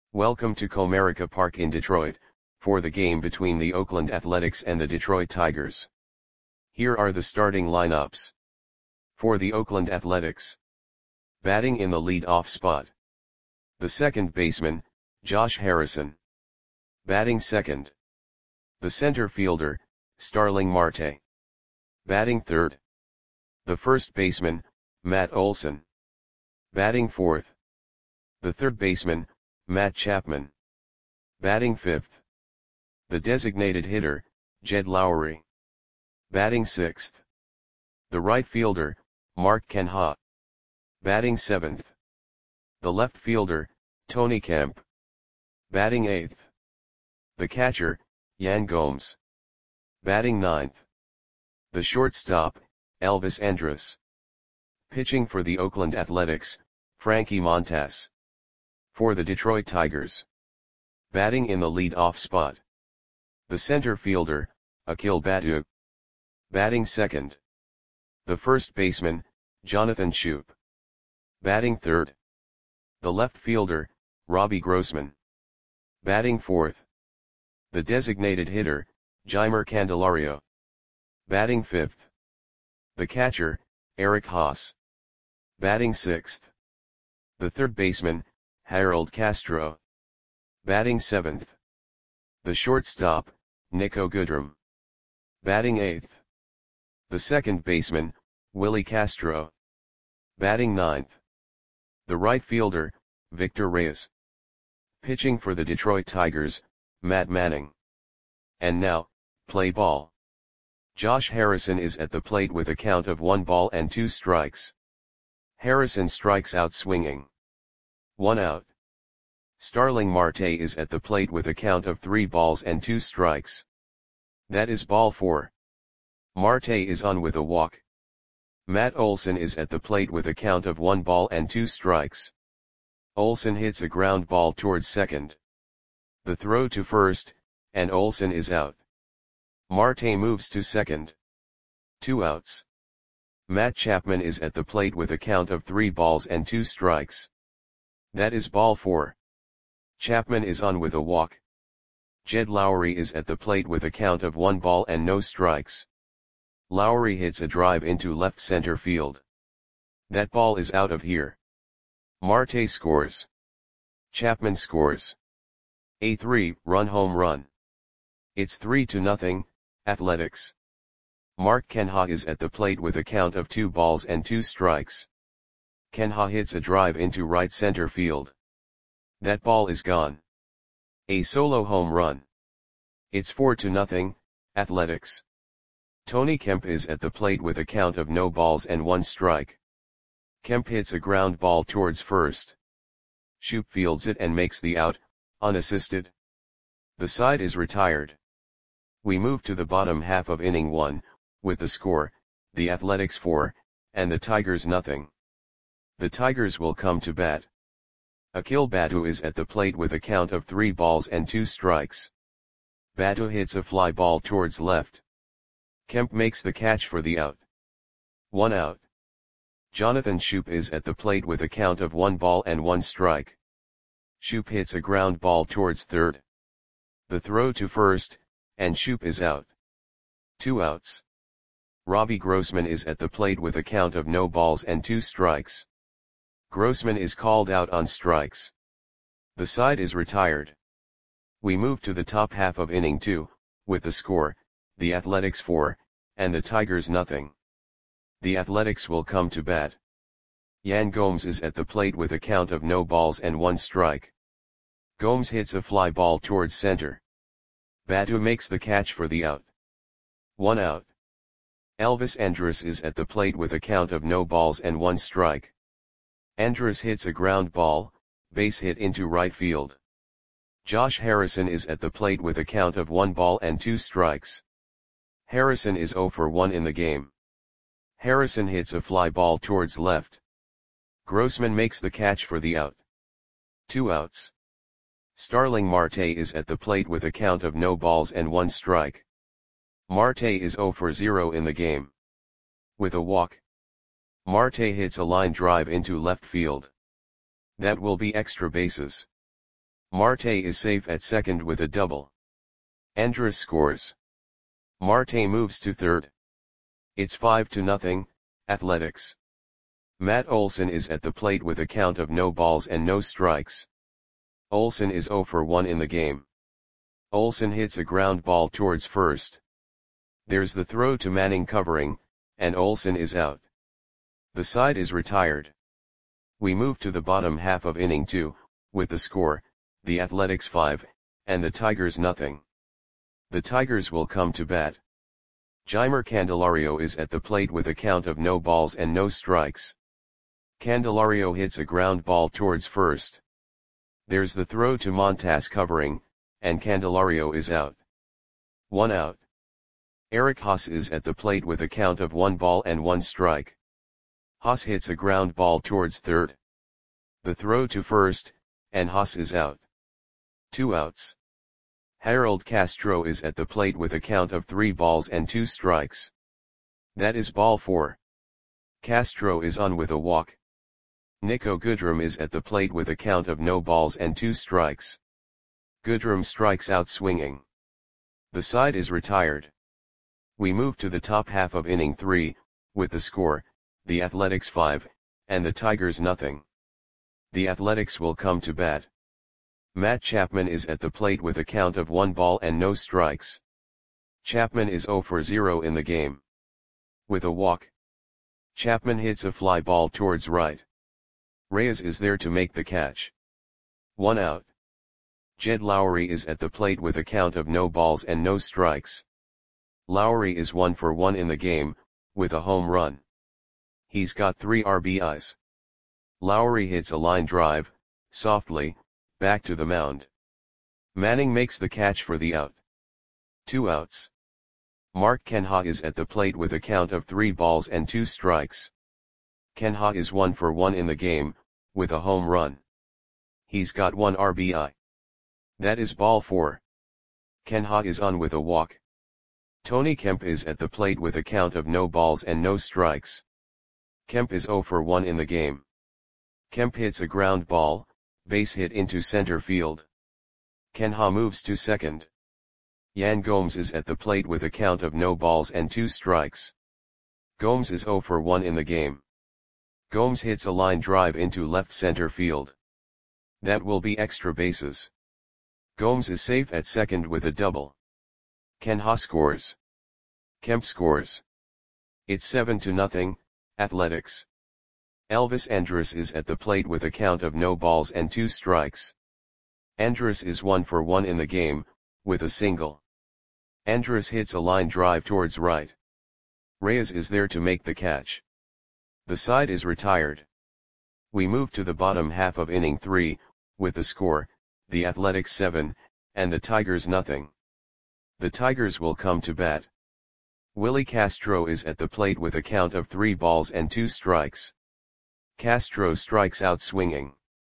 Welcome to Comerica Park in Detroit, for the game between the Oakland Athletics and the Detroit Tigers. Here are the starting lineups. For the Oakland Athletics. Batting in the lead-off spot. The second baseman, Josh Harrison. Batting second. The center fielder, Starling Marte. Batting third. The first baseman, Matt Olson. Batting fourth. The third baseman, Matt Chapman. Batting fifth. The designated hitter, Jed Lowrie. Batting sixth. The right fielder, Mark Canha. Batting seventh. The left fielder, Tony Kemp. Batting eighth. The catcher, Yan Gomes. Batting ninth. The shortstop, Elvis Andrus. Pitching for the Oakland Athletics, Frankie Montas. For the Detroit Tigers. Batting in the lead-off spot. The center fielder, Akil Baddoo. Batting second. The first baseman, Jonathan Schoop. Batting third. The left fielder, Robbie Grossman. Batting fourth. The designated hitter, Jeimer Candelario. Batting fifth. The catcher, Eric Haas. Batting sixth. The third baseman, Harold Castro. Batting seventh. The shortstop, Nico Goodrum. Batting eighth. The second baseman, Willie Castro. Batting ninth. The right fielder, Victor Reyes. Pitching for the Detroit Tigers, Matt Manning. And now, play ball. Josh Harrison is at the plate with a count of 1 ball and 2 strikes. Harrison strikes out swinging. 1 out. Starling Marte is at the plate with a count of 3 balls and 2 strikes. That is ball 4. Marte is on with a walk. Matt Olson is at the plate with a count of 1 ball and 2 strikes. Olson hits a ground ball towards second. The throw to first, and Olson is out. Marte moves to second. 2 outs. Matt Chapman is at the plate with a count of 3 balls and 2 strikes. That is ball 4. Chapman is on with a walk. Jed Lowrie is at the plate with a count of 1 ball and no strikes. Lowrie hits a drive into left center field. That ball is out of here. Marte scores. Chapman scores. A 3-run home run. It's 3-0, Athletics. Mark Canha is at the plate with a count of 2 balls and 2 strikes. Canha hits a drive into right center field. That ball is gone. A solo home run. It's 4-0, Athletics. Tony Kemp is at the plate with a count of no balls and 1 strike. Kemp hits a ground ball towards first. Schoop fields it and makes the out, unassisted. The side is retired. We move to the bottom half of inning 1, with the score, the Athletics 4, and the Tigers nothing. The Tigers will come to bat. Akil Baddoo is at the plate with a count of 3 balls and 2 strikes. Baddoo hits a fly ball towards left. Kemp makes the catch for the out. 1 out. Jonathan Schoop is at the plate with a count of 1 ball and 1 strike. Schoop hits a ground ball towards third. The throw to first, and Schoop is out. 2 outs. Robbie Grossman is at the plate with a count of no balls and 2 strikes. Grossman is called out on strikes. The side is retired. We move to the top half of inning 2, with the score, the Athletics 4, and the Tigers nothing. The Athletics will come to bat. Yan Gomes is at the plate with a count of no balls and 1 strike. Gomes hits a fly ball towards center. Baddoo makes the catch for the out. 1 out. Elvis Andrus is at the plate with a count of no balls and 1 strike. Andrus hits a ground ball, base hit into right field. Josh Harrison is at the plate with a count of 1 ball and 2 strikes. Harrison is 0 for 1 in the game. Harrison hits a fly ball towards left. Grossman makes the catch for the out. 2 outs. Starling Marte is at the plate with a count of no balls and 1 strike. Marte is 0 for 0 in the game. With a walk. Marte hits a line drive into left field. That will be extra bases. Marte is safe at second with a double. Andrus scores. Marte moves to third. It's 5-0, Athletics. Matt Olson is at the plate with a count of no balls and no strikes. Olson is 0 for 1 in the game. Olson hits a ground ball towards first. There's the throw to Manning covering, and Olson is out. The side is retired. We move to the bottom half of inning 2, with the score, the Athletics 5, and the Tigers nothing. The Tigers will come to bat. Jeimer Candelario is at the plate with a count of no balls and no strikes. Candelario hits a ground ball towards first. There's the throw to Montas covering, and Candelario is out. 1 out. Eric Haas is at the plate with a count of 1 ball and 1 strike. Haas hits a ground ball towards third. The throw to first, and Haas is out. 2 outs. Harold Castro is at the plate with a count of 3 balls and 2 strikes. That is ball 4. Castro is on with a walk. Nico Goodrum is at the plate with a count of no balls and 2 strikes. Goodrum strikes out swinging. The side is retired. We move to the top half of inning 3, with the score, the Athletics 5, and the Tigers nothing. The Athletics will come to bat. Matt Chapman is at the plate with a count of 1 ball and no strikes. Chapman is 0 for 0 in the game. With a walk, Chapman hits a fly ball towards right. Reyes is there to make the catch. 1 out. Jed Lowry is at the plate with a count of no balls and no strikes. Lowry is 1 for 1 in the game, with a home run. He's got 3 RBIs. Lowry hits a line drive, softly, back to the mound. Manning makes the catch for the out. 2 outs. Mark Canha is at the plate with a count of 3 balls and 2 strikes. Canha is 1 for 1 in the game, with a home run. He's got 1 RBI. That is ball 4. Canha is on with a walk. Tony Kemp is at the plate with a count of no balls and no strikes. Kemp is 0 for 1 in the game. Kemp hits a ground ball, base hit into center field. Canha moves to second. Yan Gomes is at the plate with a count of no balls and 2 strikes. Gomes is 0 for 1 in the game. Gomes hits a line drive into left center field. That will be extra bases. Gomes is safe at second with a double. Canha scores. Kemp scores. It's 7-0, Athletics. Elvis Andrus is at the plate with a count of no balls and 2 strikes. Andrus is 1 for 1 in the game, with a single. Andrus hits a line drive towards right. Reyes is there to make the catch. The side is retired. We move to the bottom half of inning 3, with the score, the Athletics 7, and the Tigers nothing. The Tigers will come to bat. Willie Castro is at the plate with a count of 3 balls and 2 strikes. Castro strikes out swinging.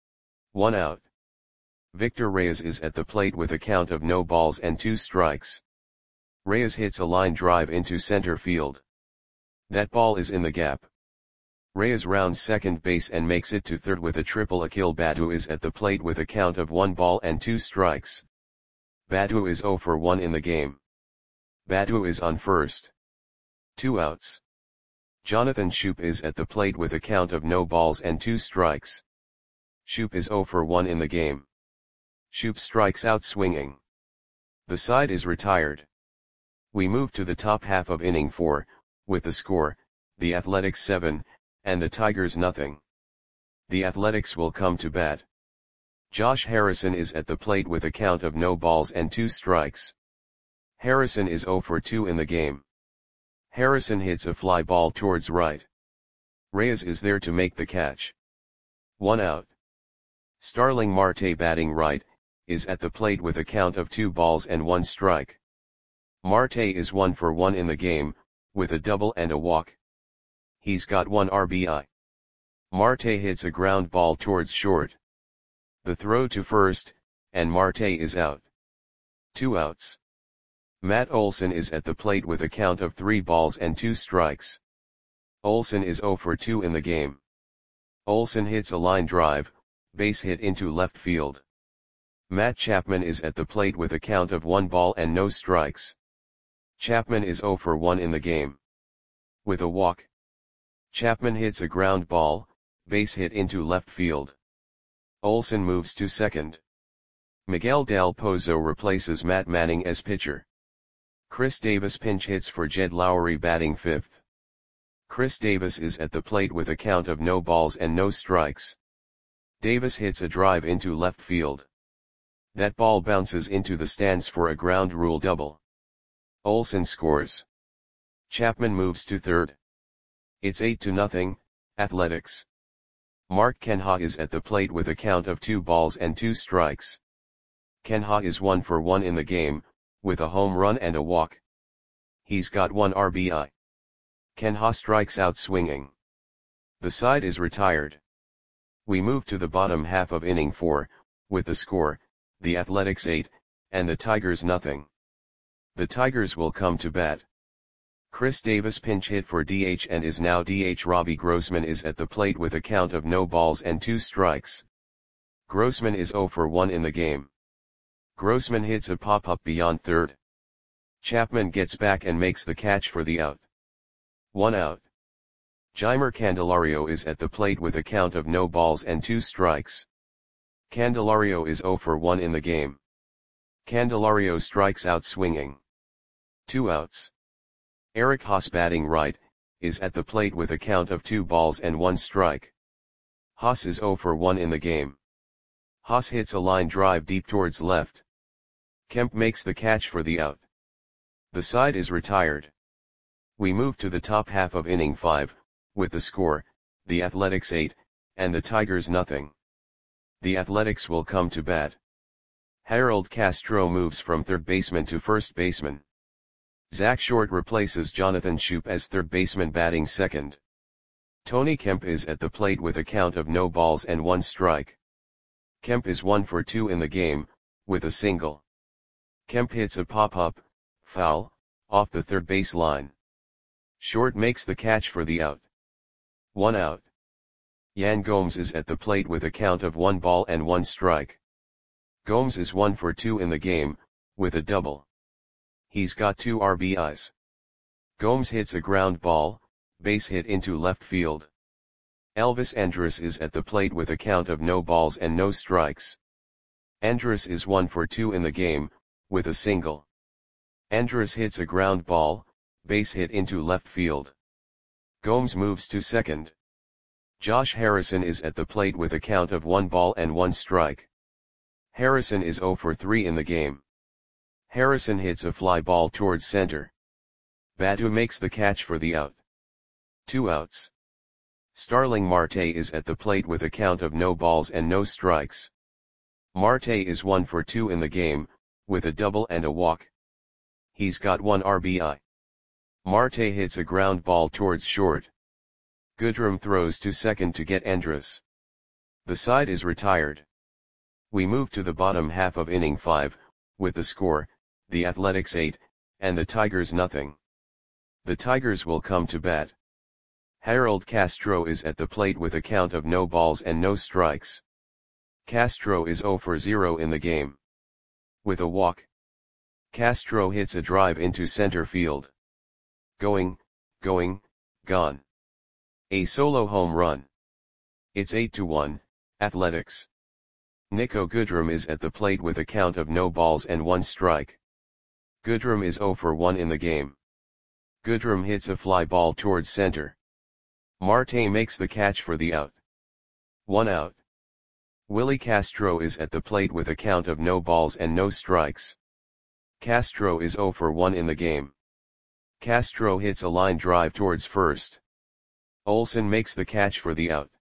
1 out. Victor Reyes is at the plate with a count of no balls and 2 strikes. Reyes hits a line drive into center field. That ball is in the gap. Reyes rounds second base and makes it to third with a triple. Akil Baddoo is at the plate with a count of 1 ball and 2 strikes. Baddoo is 0 for 1 in the game. Baddoo is on first. 2 outs. Jonathan Schoop is at the plate with a count of no balls and 2 strikes. Schoop is 0 for 1 in the game. Schoop strikes out swinging. The side is retired. We move to the top half of inning 4, with the score, the Athletics 7, and the Tigers nothing. The Athletics will come to bat. Josh Harrison is at the plate with a count of no balls and 2 strikes. Harrison is 0 for 2 in the game. Harrison hits a fly ball towards right. Reyes is there to make the catch. 1 out. Starling Marte, batting right, is at the plate with a count of 2 balls and 1 strike. Marte is 1 for 1 in the game, with a double and a walk. He's got 1 RBI. Marte hits a ground ball towards short. The throw to first, and Marte is out. 2 outs. Matt Olson is at the plate with a count of 3 balls and 2 strikes. Olson is 0 for 2 in the game. Olson hits a line drive, base hit into left field. Matt Chapman is at the plate with a count of 1 ball and no strikes. Chapman is 0 for 1 in the game. With a walk. Chapman hits a ground ball, base hit into left field. Olson moves to second. Miguel Del Pozo replaces Matt Manning as pitcher. Chris Davis pinch hits for Jed Lowry batting fifth. Chris Davis is at the plate with a count of no balls and no strikes. Davis hits a drive into left field. That ball bounces into the stands for a ground rule double. Olson scores. Chapman moves to third. It's 8-0, Athletics. Mark Canha is at the plate with a count of 2 balls and 2 strikes. Canha is 1 for 1 in the game, with a home run and a walk. He's got 1 RBI. Canha strikes out swinging. The side is retired. We move to the bottom half of inning 4, with the score, the Athletics 8, and the Tigers nothing. The Tigers will come to bat. Chris Davis pinch hit for DH and is now DH. Robbie Grossman is at the plate with a count of no balls and 2 strikes. Grossman is 0 for 1 in the game. Grossman hits a pop-up beyond third. Chapman gets back and makes the catch for the out. 1 out. Jeimer Candelario is at the plate with a count of no balls and 2 strikes. Candelario is 0 for 1 in the game. Candelario strikes out swinging. 2 outs. Eric Haas batting right, is at the plate with a count of 2 balls and 1 strike. Haas is 0 for 1 in the game. Haas hits a line drive deep towards left. Kemp makes the catch for the out. The side is retired. We move to the top half of inning 5, with the score, the Athletics 8, and the Tigers nothing. The Athletics will come to bat. Harold Castro moves from third baseman to first baseman. Zach Short replaces Jonathan Schoop as third baseman batting second. Tony Kemp is at the plate with a count of no balls and 1 strike. Kemp is 1 for 2 in the game, with a single. Kemp hits a pop-up, foul, off the third base line. Short makes the catch for the out. 1 out. Yan Gomes is at the plate with a count of 1 ball and 1 strike. Gomes is 1 for 2 in the game, with a double. He's got 2 RBIs. Gomes hits a ground ball, base hit into left field. Elvis Andrus is at the plate with a count of no balls and no strikes. Andrus is 1 for 2 in the game, with a single. Andrus hits a ground ball, base hit into left field. Gomes moves to second. Josh Harrison is at the plate with a count of 1 ball and 1 strike. Harrison is 0 for 3 in the game. Harrison hits a fly ball towards center. Badu makes the catch for the out. 2 outs. Starling Marte is at the plate with a count of no balls and no strikes. Marte is 1 for 2 in the game, with a double and a walk. He's got 1 RBI. Marte hits a ground ball towards short. Goodrum throws to second to get Andrus. The side is retired. We move to the bottom half of inning 5, with the score, the Athletics 8, and the Tigers nothing. The Tigers will come to bat. Harold Castro is at the plate with a count of no balls and no strikes. Castro is 0 for 0 in the game. With a walk. Castro hits a drive into center field. Going, gone. A solo home run. It's 8-1, Athletics. Nico Goodrum is at the plate with a count of no balls and 1 strike. Goodrum is 0 for 1 in the game. Goodrum hits a fly ball towards center. Marte makes the catch for the out. 1 out. Willie Castro is at the plate with a count of no balls and no strikes. Castro is 0 for 1 in the game. Castro hits a line drive towards first. Olson makes the catch for the out.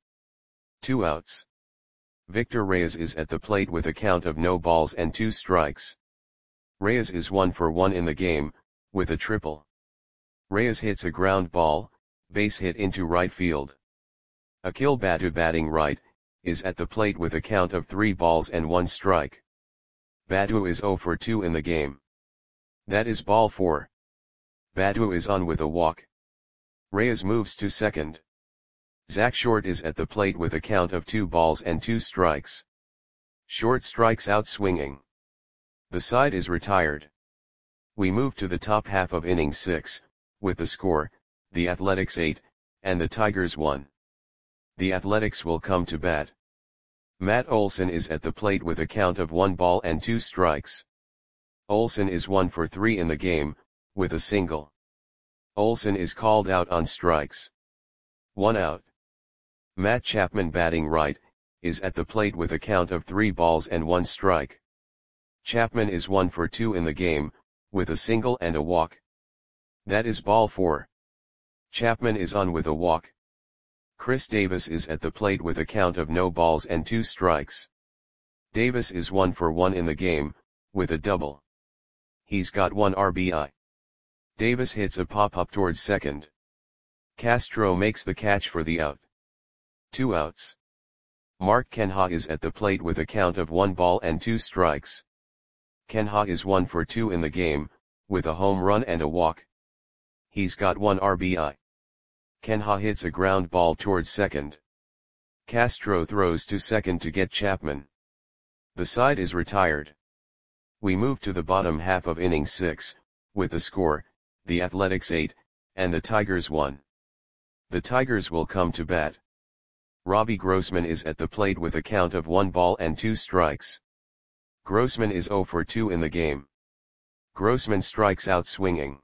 2 outs. Victor Reyes is at the plate with a count of no balls and 2 strikes. Reyes is 1 for 1 in the game, with a triple. Reyes hits a ground ball, base hit into right field. Akil Badu batting right, is at the plate with a count of 3 balls and 1 strike. Badu is 0 for 2 in the game. That is ball 4. Badu is on with a walk. Reyes moves to second. Zach Short is at the plate with a count of 2 balls and 2 strikes. Short strikes out swinging. The side is retired. We move to the top half of inning 6, with the score, the Athletics 8, and the Tigers 1. The Athletics will come to bat. Matt Olson is at the plate with a count of 1 ball and 2 strikes. Olson is 1 for 3 in the game, with a single. Olson is called out on strikes. 1 out. Matt Chapman, batting right, is at the plate with a count of 3 balls and 1 strike. Chapman is 1 for 2 in the game, with a single and a walk. That is ball 4. Chapman is on with a walk. Chris Davis is at the plate with a count of no balls and 2 strikes. Davis is 1 for 1 in the game, with a double. He's got 1 RBI. Davis hits a pop-up towards second. Castro makes the catch for the out. 2 outs. Mark Canha is at the plate with a count of 1 ball and 2 strikes. Canha is 1 for 2 in the game, with a home run and a walk. He's got 1 RBI. Canha hits a ground ball towards second. Castro throws to second to get Chapman. The side is retired. We move to the bottom half of inning 6, with the score, the Athletics 8, and the Tigers 1. The Tigers will come to bat. Robbie Grossman is at the plate with a count of 1 ball and 2 strikes. Grossman is 0 for 2 in the game. Grossman strikes out swinging.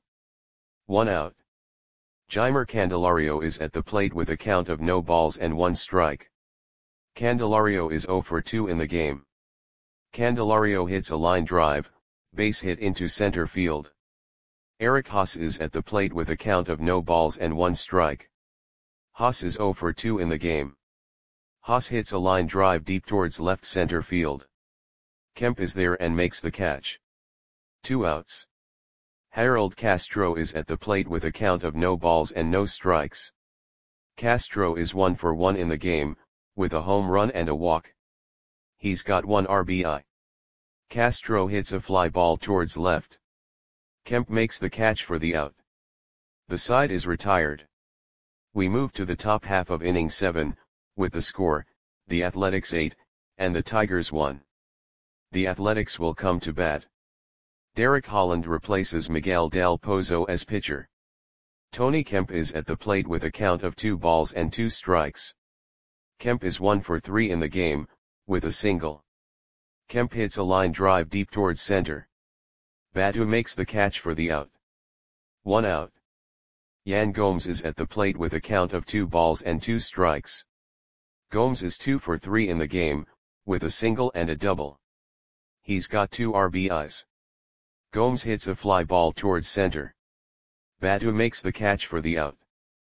1 out. Jeimer Candelario is at the plate with a count of no balls and 1 strike. Candelario is 0 for 2 in the game. Candelario hits a line drive, base hit into center field. Eric Haas is at the plate with a count of no balls and 1 strike. Haas is 0 for 2 in the game. Haas hits a line drive deep towards left center field. Kemp is there and makes the catch. 2 outs. Harold Castro is at the plate with a count of no balls and no strikes. Castro is 1 for 1 in the game, with a home run and a walk. He's got 1 RBI. Castro hits a fly ball towards left. Kemp makes the catch for the out. The side is retired. We move to the top half of inning 7, with the score, the Athletics 8, and the Tigers 1. The Athletics will come to bat. Derek Holland replaces Miguel Del Pozo as pitcher. Tony Kemp is at the plate with a count of 2 balls and 2 strikes. Kemp is 1 for 3 in the game, with a single. Kemp hits a line drive deep towards center. Badu makes the catch for the out. 1 out. Yan Gomes is at the plate with a count of 2 balls and 2 strikes. Gomes is 2 for 3 in the game, with a single and a double. He's got 2 RBIs. Gomes hits a fly ball towards center. Badu makes the catch for the out.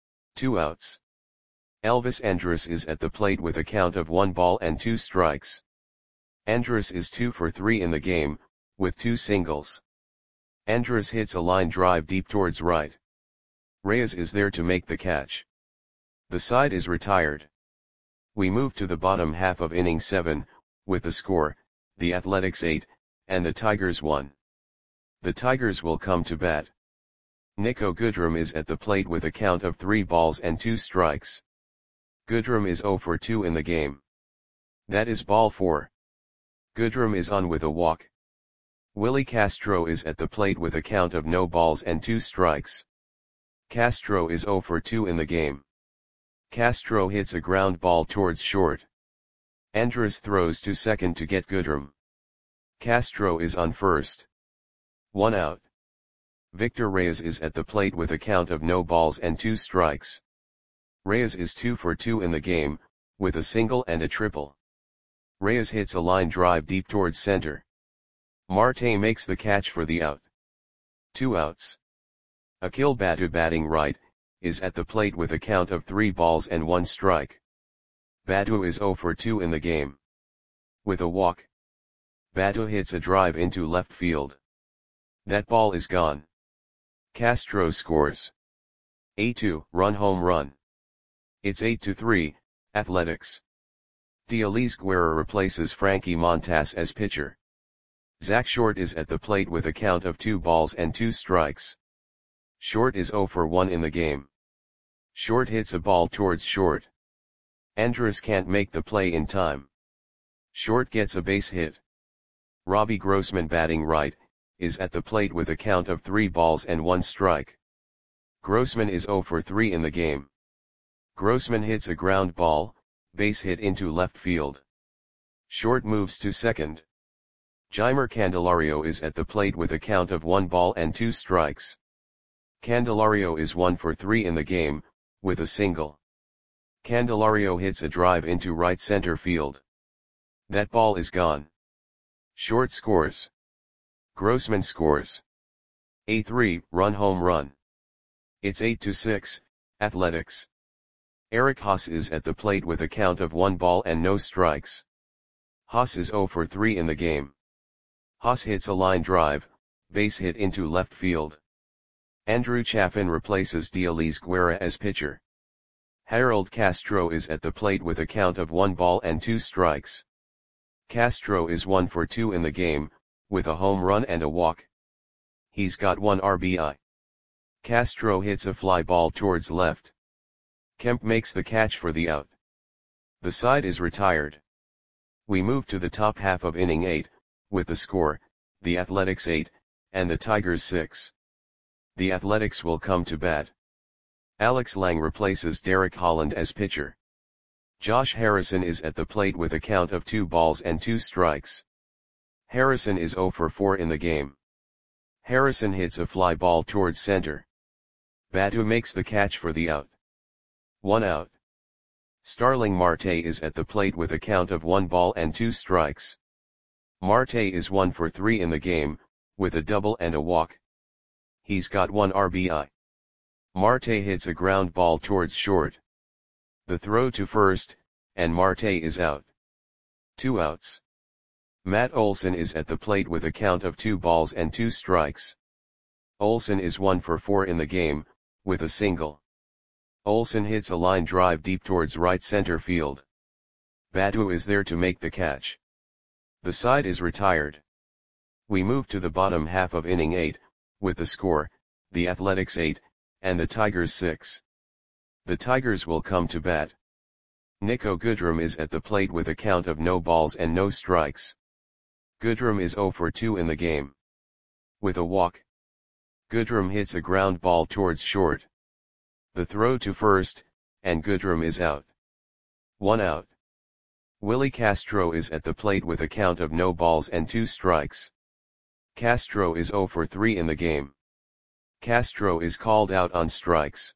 2 outs. Elvis Andrus is at the plate with a count of 1 ball and 2 strikes. Andrus is 2 for 3 in the game, with 2 singles. Andrus hits a line drive deep towards right. Reyes is there to make the catch. The side is retired. We move to the bottom half of inning 7, with the score, the Athletics 8, and the Tigers 1. The Tigers will come to bat. Nico Goodrum is at the plate with a count of 3 balls and 2 strikes. Goodrum is 0 for 2 in the game. That is ball 4. Goodrum is on with a walk. Willie Castro is at the plate with a count of no balls and 2 strikes. Castro is 0 for 2 in the game. Castro hits a ground ball towards short. Andrus throws to second to get Goodrum. Castro is on first. 1 out. Victor Reyes is at the plate with a count of no balls and 2 strikes. Reyes is 2 for 2 in the game, with a single and a triple. Reyes hits a line drive deep towards center. Marte makes the catch for the out. 2 outs. Akil Badu, batting right, is at the plate with a count of 3 balls and 1 strike. Badu is 0 for 2 in the game. With a walk. Badu hits a drive into left field. That ball is gone. Castro scores. 8-2 home run. It's 8-3, Athletics. Dialis Guerra replaces Frankie Montas as pitcher. Zach Short is at the plate with a count of 2 balls and 2 strikes. Short is 0 for 1 in the game. Short hits a ball towards short. Andrus can't make the play in time. Short gets a base hit. Robbie Grossman, batting right, is at the plate with a count of 3 balls and 1 strike. Grossman is 0 for 3 in the game. Grossman hits a ground ball, base hit into left field. Short moves to second. Jeimer Candelario is at the plate with a count of 1 ball and 2 strikes. Candelario is 1 for 3 in the game, with a single. Candelario hits a drive into right center field. That ball is gone. Short scores. Grossman scores a 3-run home run. It's 8-6, Athletics. Eric Haase is at the plate with a count of 1 ball and no strikes. Haase is 0 for 3 in the game. Haase hits a line drive, base hit into left field. Andrew Chafin replaces Diolis Guerra as pitcher. Harold Castro is at the plate with a count of 1 ball and 2 strikes. Castro is 1 for 2 in the game, with a home run and a walk. He's got 1 RBI. Castro hits a fly ball towards left. Kemp makes the catch for the out. The side is retired. We move to the top half of inning 8, with the score, the Athletics 8, and the Tigers 6. The Athletics will come to bat. Alex Lang replaces Derek Holland as pitcher. Josh Harrison is at the plate with a count of 2 balls and 2 strikes. Harrison is 0 for 4 in the game. Harrison hits a fly ball towards center. Batou makes the catch for the out. 1 out. Starling Marte is at the plate with a count of 1 ball and 2 strikes. Marte is 1 for 3 in the game, with a double and a walk. He's got 1 RBI. Marte hits a ground ball towards short. The throw to first, and Marte is out. 2 outs. Matt Olson is at the plate with a count of 2 balls and 2 strikes. Olson is 1 for 4 in the game, with a single. Olson hits a line drive deep towards right center field. Batou is there to make the catch. The side is retired. We move to the bottom half of inning 8, with the score, the Athletics 8, and the Tigers 6. The Tigers will come to bat. Niko Goodrum is at the plate with a count of no balls and no strikes. Goodrum is 0 for 2 in the game. With a walk. Goodrum hits a ground ball towards short. The throw to first, and Goodrum is out. 1 out. Willie Castro is at the plate with a count of no balls and 2 strikes. Castro is 0 for 3 in the game. Castro is called out on strikes.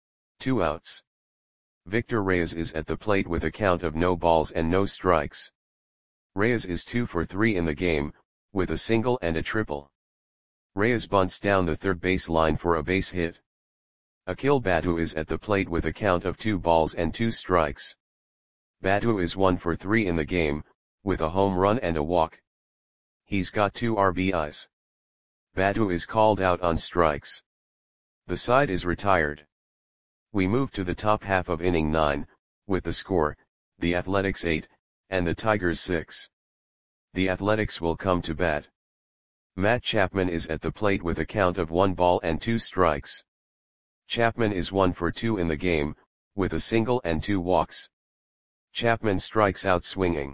2 outs. Victor Reyes is at the plate with a count of no balls and no strikes. Reyes is 2 for 3 in the game, with a single and a triple. Reyes bunts down the third base line for a base hit. Akil Batou is at the plate with a count of 2 balls and 2 strikes. Batou is 1 for 3 in the game, with a home run and a walk. He's got 2 RBIs. Batou is called out on strikes. The side is retired. We move to the top half of inning 9, with the score, the Athletics 8, and the Tigers 6. The Athletics will come to bat. Matt Chapman is at the plate with a count of 1 ball and 2 strikes. Chapman is 1 for 2 in the game, with a single and 2 walks. Chapman strikes out swinging.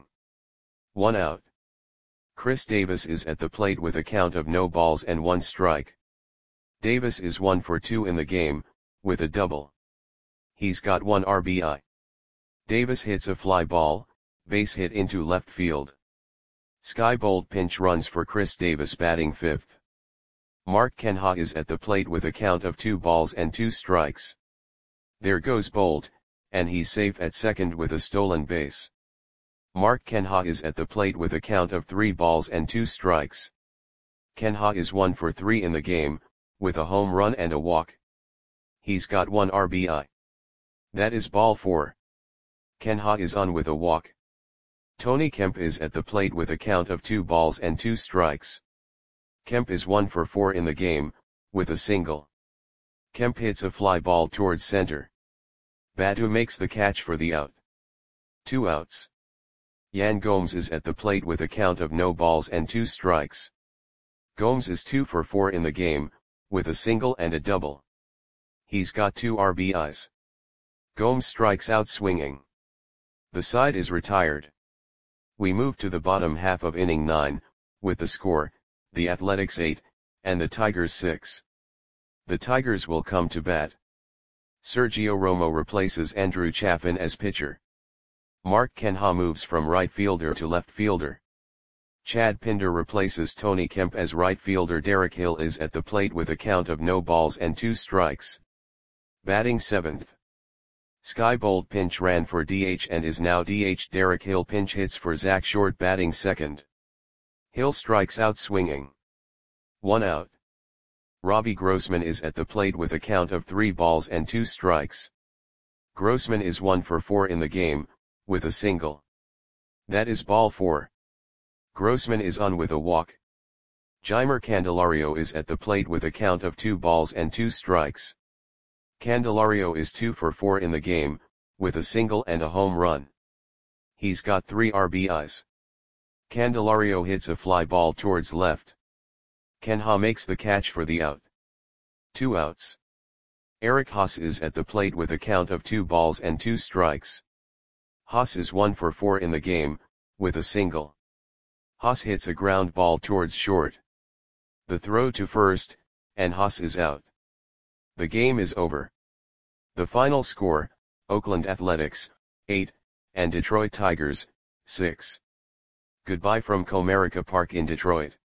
1 out. Chris Davis is at the plate with a count of no balls and 1 strike. Davis is 1 for 2 in the game, with a double. He's got 1 RBI. Davis hits a fly ball, base hit into left field. Skye Bolt pinch runs for Chris Davis, batting 5th. Mark Canha is at the plate with a count of 2 balls and 2 strikes. There goes Bolt, and he's safe at second with a stolen base. Mark Canha is at the plate with a count of 3 balls and 2 strikes. Canha is 1 for 3 in the game, with a home run and a walk. He's got 1 RBI. That is ball 4. Canha is on with a walk. Tony Kemp is at the plate with a count of 2 balls and 2 strikes. Kemp is 1 for 4 in the game, with a single. Kemp hits a fly ball towards center. Batou makes the catch for the out. 2 outs. Yan Gomes is at the plate with a count of no balls and 2 strikes. Gomes is 2 for 4 in the game, with a single and a double. He's got 2 RBIs. Gomes strikes out swinging. The side is retired. We move to the bottom half of inning 9, with the score, the Athletics 8, and the Tigers 6. The Tigers will come to bat. Sergio Romo replaces Andrew Chafin as pitcher. Mark Canha moves from right fielder to left fielder. Chad Pinder replaces Tony Kemp as right fielder. Derek Hill is at the plate with a count of no balls and 2 strikes. Batting 7th. Skye Bolt pinch ran for DH and is now DH. Derek Hill pinch hits for Zach Short batting 2nd. Hill strikes out swinging. 1 out. Robbie Grossman is at the plate with a count of 3 balls and 2 strikes. Grossman is 1 for 4 in the game, with a single. That is ball 4. Grossman is on with a walk. Jeimer Candelario is at the plate with a count of 2 balls and 2 strikes. Candelario is 2 for 4 in the game, with a single and a home run. He's got 3 RBIs. Candelario hits a fly ball towards left. Canha makes the catch for the out. 2 outs. Eric Haas is at the plate with a count of 2 balls and 2 strikes. Haas is 1 for 4 in the game, with a single. Haas hits a ground ball towards short. The throw to first, and Haas is out. The game is over. The final score, Oakland Athletics, 8, and Detroit Tigers, 6. Goodbye from Comerica Park in Detroit.